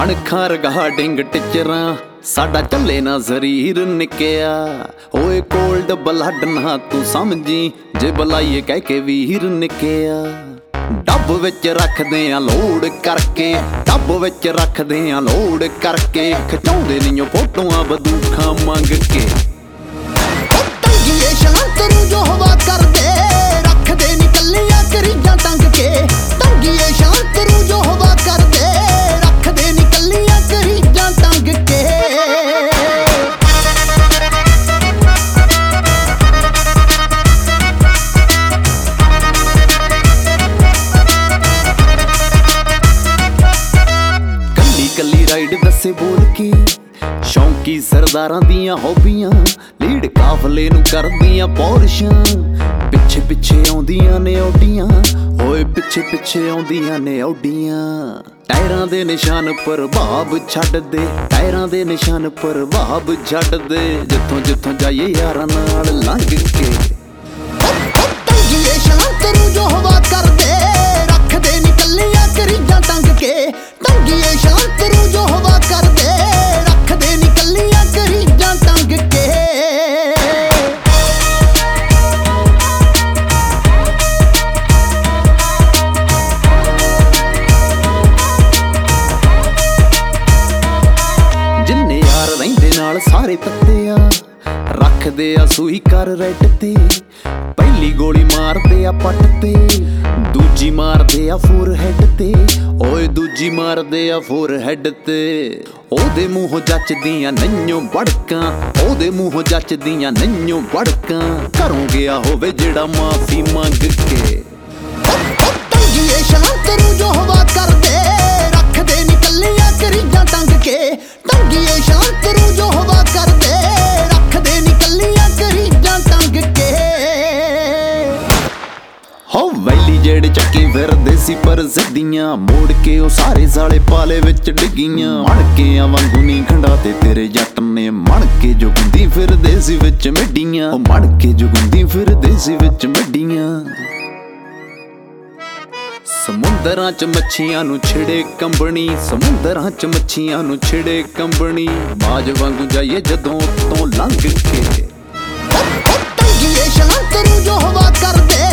ਅਣਖਾਂ regarding ਟੀਚਰਾਂ ਸਾਡਾ ਚੱਲੇ ਨਾ ਜ਼ਰੀਰ ਨਿਕਿਆ। ਓਏ ਕੋਲਡ ਬਲੱਡ ਨਾ ਤੂੰ ਸਮਝੀ ਜੇ ਬੁਲਾਈਏ ਕਹਿ ਕੇ ਵੀਰ ਨਿਕਿਆ। ਡੱਬ ਵਿੱਚ ਰੱਖਦੇ ਆ ਲੋਡ ਕਰਕੇ, ਡੱਬ ਵਿੱਚ ਰੱਖਦੇ ਆ ਲੋਡ ਕਰਕੇ, ਖਿਚਾਉਂਦੇ ਨੀਓ ਫੋਟੋਆਂ ਬੰਦੂਕਾਂ ਮੰਗ ਕੇ। ਟੰਗੀਏ ਸ਼ਾਂਤ ਨੂੰ ਜੋ ਹਵਾ ਕਰਦੇ ਰੱਖਦੇ ਨੀ ਕੱਲੀਆਂ ਕਰੀਆਂ ਟੰਗ ਕੇ। ਟੰਗੀਏ ਸ਼ਾਂਤ ਨੂੰ ਜੋ ਹਵਾ ਕਰਦੇ ਰੱਖਦੇ ਨੀ ਕੱਲੀਆਂ ਕਰੀਆਂ ਟੰਗ ਕੇ। ਕੱਲੀ ਰਾਈਡ ਦੱਸੇ ਬੋਲ ਕੇ, ਸ਼ੌਂਕੀ ਸਰਦਾਰਾਂ ਦੀਆਂ ਹੌਬੀਆਂ, ਲੀਡ ਕਾਫਲੇ ਨੂੰ ਕਰਦੀਆਂ ਪੌਰਸ਼ਾਂ। ਪਿੱਛੇ ਪਿੱਛੇ ਆਉਂਦੀਆਂ ਨੇ ਔਡੀਆਂ, ਓਏ ਪਿੱਛੇ ਪਿੱਛੇ ਆਉਂਦੀਆਂ ਨੇ ਔਡੀਆਂ। ਟਾਇਰਾਂ ਦੇ ਨਿਸ਼ਾਨ ਪ੍ਰਭਾਵ ਛੱਡਦੇ, ਟਾਇਰਾਂ ਦੇ ਨਿਸ਼ਾਨ ਪ੍ਰਭਾਵ ਛੱਡਦੇ, ਜਿੱਥੋਂ ਜਿੱਥੋਂ ਜਾਈਏ ਯਾਰਾਂ ਨਾਲ ਲੰਘ ਕੇ। ਟੰਗੀਏ ਸ਼ਾਂਤ ਨੂੰ ਜੋ ਹਵਾ ਕਰਦੇ ਰੱਖਦੇ ਨੀ ਕੱਲੀਆਂ ਕਰੀਆਂ ਟੰਗ ਕੇ। ਟੰਗੀਏ ਸ਼ਾਂਤ ਨੂੰ ਜੋ ਹਵਾ ਕਰਦੇ ਰੱਖਦੇ ਨੀ ਕੱਲੀਆਂ ਕਰੀਆਂ ਟੰਗ ਕੇ। ਜਿੰਨੇ ਯਾਰ ਰਹਿੰਦੇ ਨਾਲ ਸਾਰੇ ਤੱਤੇ ਆ, ਰੱਖਦੇ ਆ ਸੂਈ ਕਰ ਰੈਡ ਤੇ। ਪਹਿਲੀ ਗੋਲੀ ਮਾਰਦੇ ਆ ਪੱਟ ਤੇ, ਦੂਜੀ ਮਾਰਦੇ ਆ ਫੋਰ ਹੈਡ ਤੇ। ਓਏ ਦੂਜੀ ਮਾਰਦੇ ਆ ਫੋਰ ਹੈਡ ਤੇ। ਉਹਦੇ ਮੂੰਹੋਂ ਜੱਚਦੀਆਂ ਨਈਓ ਬੜਕਾਂ, ਉਹਦੇ ਮੂੰਹੋਂ ਜੱਚਦੀਆਂ ਨਈਓ ਬੜਕਾਂ। ਘਰੋਂ ਗਿਆ ਹੋਵੇ ਜਿਹੜਾ ਮਾਫੀ ਮੰਗ ਕੇ। ਟੰਗੀਏ ਸ਼ਾਂਤ ਨੂੰ ਜੋ ਹਵਾ ਕਰਦੇ ਰੱਖਦੇ ਨੀ ਕੱਲੀਆਂ ਕਰੀਆਂ ਟੰਗ ਕੇ। ਟੰਗੀਏ ਸ਼ਾਂਤ ਨੂੰ ਜੋ ਹਵਾ ਕਰਦੇ ਰੱਖਦੇ ਨੀ ਕੱਲੀਆਂ ਕਰੀਆਂ ਟੰਗ ਕੇ। ਹੋ ਵੈਲੀ ਜਿਹੜੇ ਚੱਕੀ ਫਿਰਦੇ ਸੀ ਪਰ ਜ਼ਿੱਦੀਆਂ, ਮੋੜ ਕੇ ਉਹ ਸਾਰੇ ਸਾਲੇ ਪਾਲੇ ਵਿੱਚ ਡਿੱਗੀਆਂ। ਮਣਕਿਆਂ ਵਾਂਗੂ ਨੀ ਖੰਡਾ ਤੇ ਤੇਰੇ ਜੱਟ ਨੇ, ਮਣ ਕੇ ਜੁਗੰਦੀ ਫਿਰਦੇ ਸੀ ਵਿੱਚ ਮਿੱਡੀਆਂ। ਉਹ ਮਣ ਕੇ ਜੁਗੰਦੀ ਫਿਰਦੇ ਸੀ ਵਿੱਚ ਮਿੱਡੀਆਂ। ਸਮੁੰਦਰਾਂ ਚ ਮੱਛੀਆਂ ਨੂੰ ਛਿੜੇ ਕੰਬਣੀ, ਸਮੁੰਦਰਾਂ ਚ ਮੱਛੀਆਂ ਨੂੰ ਛਿੜੇ ਕੰਬਣੀ। ਬਾਜ ਵਾਂਗੂ ਜਾਈਏ ਜਦੋਂ ਤੋਂ ਲੰਘ ਕੇ। ਟੰਗੀਏ ਸ਼ਾਂਤ ਨੂੰ ਜੋ ਹਵਾ ਕਰਦੇ